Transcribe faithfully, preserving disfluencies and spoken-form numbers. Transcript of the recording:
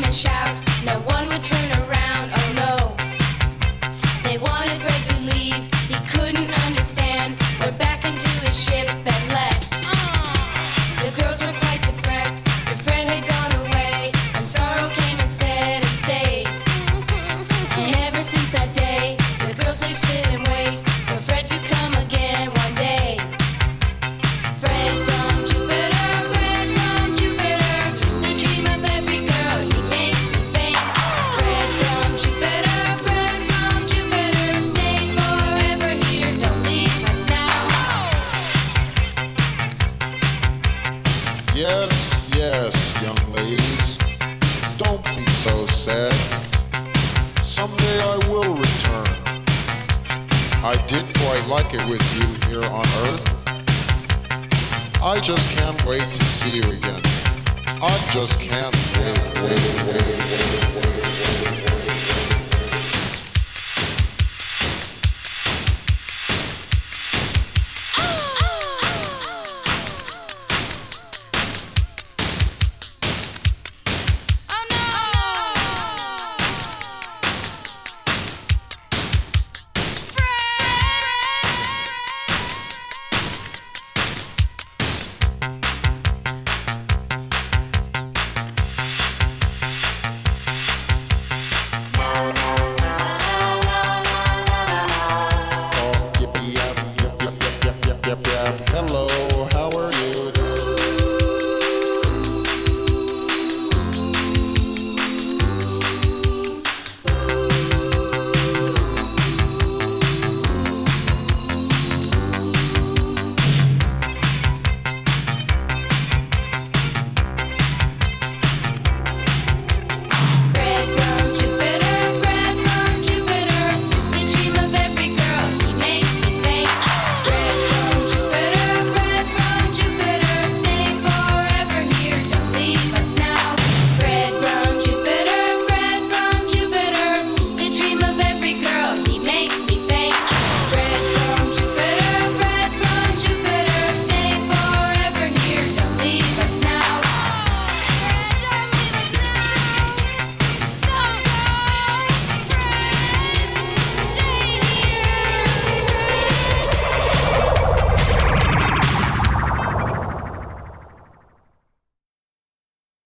and shout. No one would turn around, oh no. They wanted Fred to leave, he couldn't understand. Went back into his ship and left. The girls were quite depressed, but Fred had gone away, and sorrow came instead and stayed. And ever since that day, the girls they sit and wait for Fred to come again one day. Fred from Jupiter, Fred from Jupiter, the dream of every girl, he makes me faint. Fred from Jupiter, Fred from Jupiter, stay forever here, don't leave us now. Yes, yes, young ladies, don't be so sad. Someday I will return. I didn't quite like it with you here on Earth. I just can't wait to see you again. I just can't wait, wait, wait.